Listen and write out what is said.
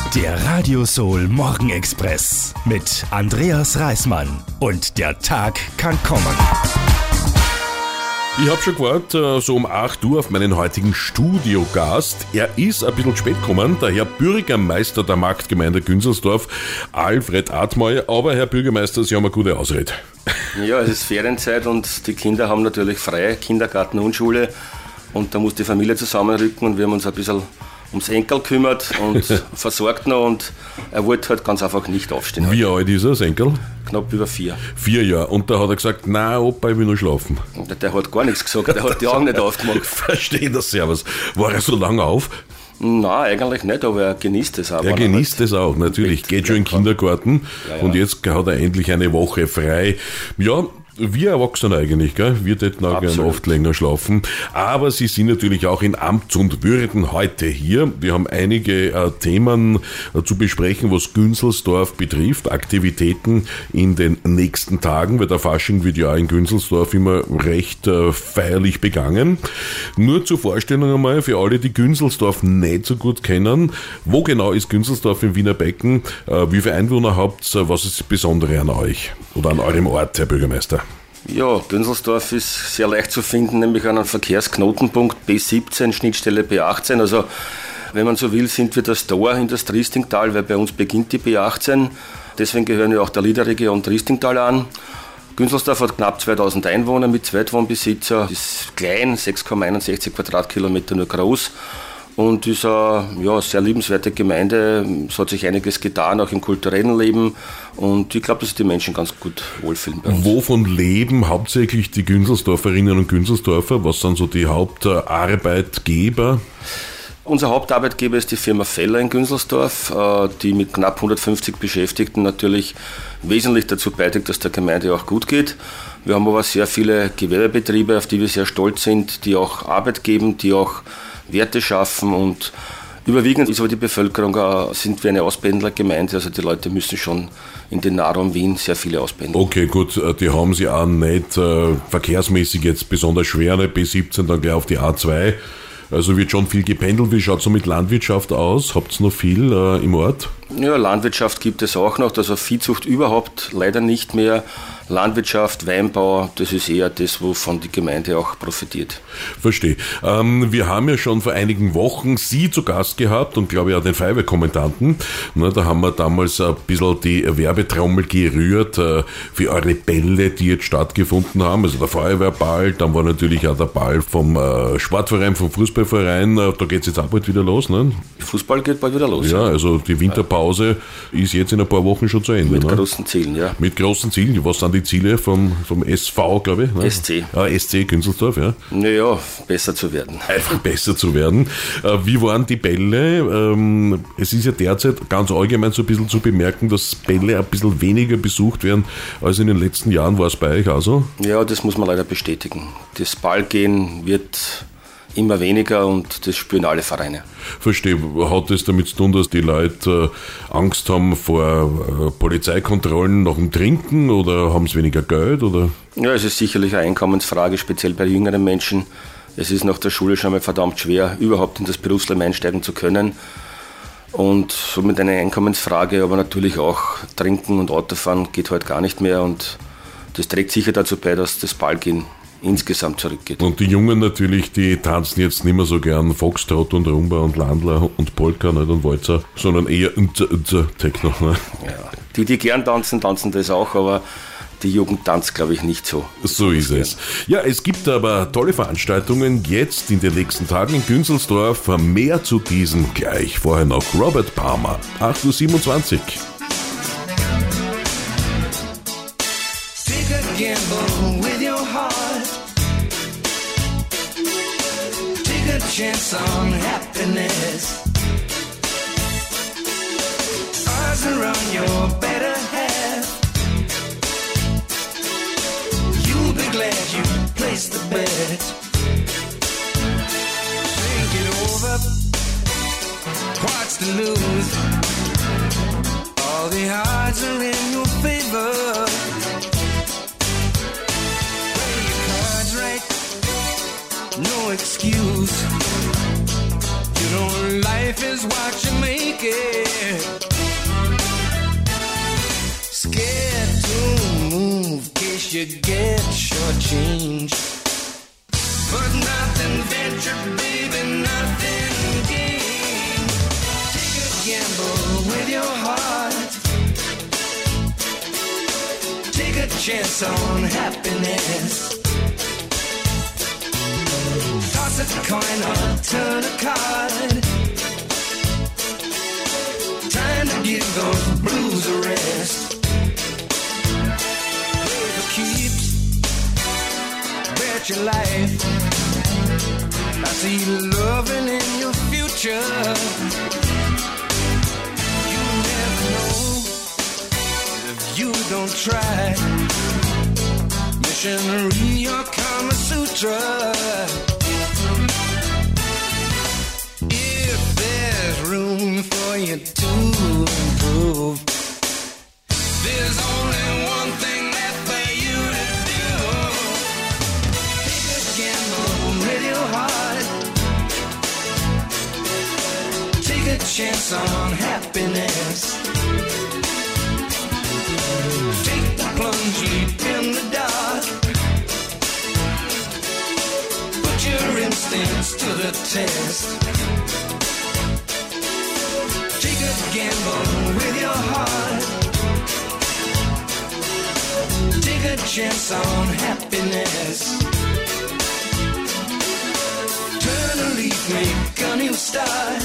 Der Radio Soul Morgenexpress mit Andreas Reismann. Und der Tag kann kommen. Ich habe schon gewartet, so um 8 Uhr auf meinen heutigen Studiogast. Er ist ein bisschen spät gekommen, der Herr Bürgermeister der Marktgemeinde Günzelsdorf, Alfred Atmeier. Aber Herr Bürgermeister, Sie haben eine gute Ausrede. Ja, es ist Ferienzeit und die Kinder haben natürlich frei, Kindergarten und Schule. Und da muss die Familie zusammenrücken und wir haben uns ein bisschen ums Enkel kümmert und versorgt noch, und er wollte halt ganz einfach nicht aufstehen. Wie alt ist er, das Enkel? Knapp über 4. 4 Jahre. Und da hat er gesagt, nein, Opa, ich will nur schlafen. Der hat gar nichts gesagt, der hat die Augen nicht aufgemacht. Verstehe das, servus. War er so lange auf? Nein, eigentlich nicht, aber er genießt es auch. Er genießt es auch, natürlich. Geht schon in den Kindergarten. Ja. Und jetzt hat er endlich eine Woche frei. Ja, wir Erwachsene eigentlich, gell? Wir täten auch gerne oft länger schlafen. Aber Sie sind natürlich auch in Amts und Würden heute hier. Wir haben einige Themen zu besprechen, was Günzelsdorf betrifft. Aktivitäten in den nächsten Tagen, weil der Fasching wird ja auch in Günzelsdorf immer recht feierlich begangen. Nur zur Vorstellung einmal, für alle, die Günzelsdorf nicht so gut kennen, wo genau ist Günzelsdorf im Wiener Becken? Wie viele Einwohner habt ihr? Was ist das Besondere an euch oder an eurem Ort, Herr Bürgermeister? Ja, Günzelsdorf ist sehr leicht zu finden, nämlich an einem Verkehrsknotenpunkt B17, Schnittstelle B18. Also, wenn man so will, sind wir das Tor in das Triestingtal, weil bei uns beginnt die B18. Deswegen gehören wir auch der Liederregion Triestingtal an. Günzelsdorf hat knapp 2000 Einwohner mit Zweitwohnbesitzer, ist klein, 6,61 Quadratkilometer nur groß. Und ist eine sehr liebenswerte Gemeinde. Es hat sich einiges getan, auch im kulturellen Leben. Und ich glaube, dass sich die Menschen ganz gut wohlfühlen bei uns. Wovon leben hauptsächlich die Günzelsdorferinnen und Günzelsdorfer? Was sind so die Hauptarbeitgeber? Unser Hauptarbeitgeber ist die Firma Feller in Günzelsdorf, die mit knapp 150 Beschäftigten natürlich wesentlich dazu beiträgt, dass der Gemeinde auch gut geht. Wir haben aber sehr viele Gewerbebetriebe, auf die wir sehr stolz sind, die auch Arbeit geben, die auch Werte schaffen, und überwiegend ist aber die Bevölkerung, sind wir eine Auspendlergemeinde, also die Leute müssen schon in den Nahraum Wien sehr viele auspendeln. Okay, gut, die haben sie auch nicht verkehrsmäßig jetzt besonders schwer, ne? B17 dann gleich auf die A2, also wird schon viel gependelt. Wie schaut es so mit Landwirtschaft aus? Habt ihr noch viel im Ort? Ja, Landwirtschaft gibt es auch noch, also Viehzucht überhaupt leider nicht mehr. Landwirtschaft, Weinbau, das ist eher das, wovon die Gemeinde auch profitiert. Verstehe. Wir haben ja schon vor einigen Wochen Sie zu Gast gehabt und glaube ich auch den Feuerwehrkommandanten. Da haben wir damals ein bisschen die Werbetrommel gerührt für eure Bälle, die jetzt stattgefunden haben. Also der Feuerwehrball, dann war natürlich auch der Ball vom Sportverein, vom Fußballverein. Da geht es jetzt auch bald wieder los, ne? Fußball geht bald wieder los. Ja, also die Winterpause ist jetzt in ein paar Wochen schon zu Ende. Mit großen Zielen, ja. Mit großen Zielen. Was sind die Ziele vom SV, glaube ich? Ne? SC. SC Günzelsdorf, ja. Naja, besser zu werden. Einfach besser zu werden. Wie waren die Bälle? Es ist ja derzeit ganz allgemein so ein bisschen zu bemerken, dass Bälle ein bisschen weniger besucht werden als in den letzten Jahren. War es bei euch auch so? Ja, das muss man leider bestätigen. Das Ballgehen wird immer weniger und das spüren alle Vereine. Verstehe. Hat das damit zu tun, dass die Leute Angst haben vor Polizeikontrollen nach dem Trinken, oder haben sie weniger Geld? Oder? Ja, es ist sicherlich eine Einkommensfrage, speziell bei jüngeren Menschen. Es ist nach der Schule schon mal verdammt schwer, überhaupt in das Berufsleben einsteigen zu können. Und somit eine Einkommensfrage, aber natürlich auch Trinken und Autofahren geht heute gar nicht mehr, und das trägt sicher dazu bei, dass das Ballgehen insgesamt zurückgeht. Und die Jungen natürlich, die tanzen jetzt nicht mehr so gern Foxtrot und Rumba und Landler und Polka, nicht, und Walzer, sondern eher Techno. Ne? Ja, die gern tanzen das auch, aber die Jugend tanzt, glaube ich, nicht so. So ist es. Ja, es gibt aber tolle Veranstaltungen jetzt in den nächsten Tagen in Günzelsdorf. Mehr zu diesen gleich. Vorher noch Robert Palmer, 8:27 Uhr. Chance on happiness. Eyes around your better half. You'll be glad you placed the bet. Think it over. What's to lose? All the odds are in your favor. Play your cards right. No excuse. You know life life is what you make it. Scared to move, case you get shortchanged. But nothing ventured, baby, nothing gained. Take a gamble with your heart. Take a chance on happiness. Toss a coin or turn a card. Time to give those blues a rest. Play for keeps. Bet your life. I see loving in your future. You never know if you don't try. Missionary or Kama Sutra. If there's room for you to improve, there's only one thing left for you to do. Take a gamble with your heart. Take a chance on happiness. Take the plunge, leap in the dark. Put your instincts to the test. Take a gamble with your heart. Take a chance on happiness. Turn a leaf, make a new start.